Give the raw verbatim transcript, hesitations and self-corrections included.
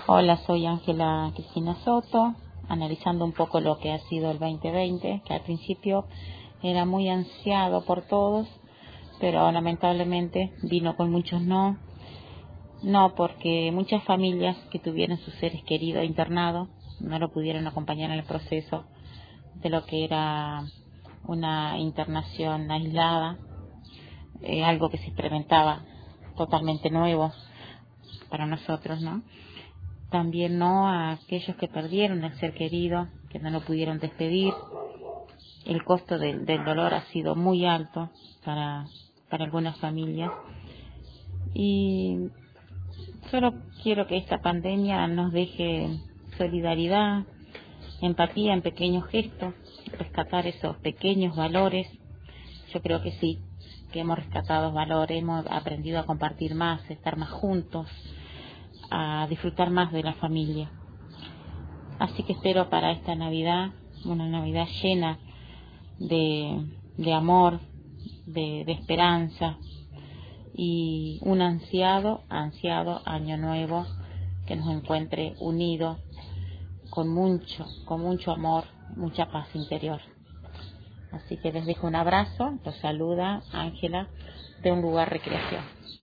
Hola, soy Ángela Cristina Soto, analizando un poco lo que ha sido el veinte veinte, que al principio era muy ansiado por todos, pero lamentablemente vino con muchos no. No, porque muchas familias que tuvieron sus seres queridos internados no lo pudieron acompañar en el proceso de lo que era una internación aislada, eh, algo que se experimentaba totalmente nuevo para nosotros, ¿no? También no a aquellos que perdieron el ser querido, que no lo pudieron despedir. El costo del, del dolor ha sido muy alto para, para algunas familias. Y solo quiero que esta pandemia nos deje solidaridad, empatía en pequeños gestos, rescatar esos pequeños valores. Yo creo que sí, que hemos rescatado valores, hemos aprendido a compartir más, a estar más juntos, a disfrutar más de la familia. Así que espero para esta Navidad, una Navidad llena de, de amor, de, de esperanza y un ansiado, ansiado año nuevo que nos encuentre unidos con mucho, con mucho amor, mucha paz interior. Así que les dejo un abrazo, los saluda Ángela de Un Lugar Recreación.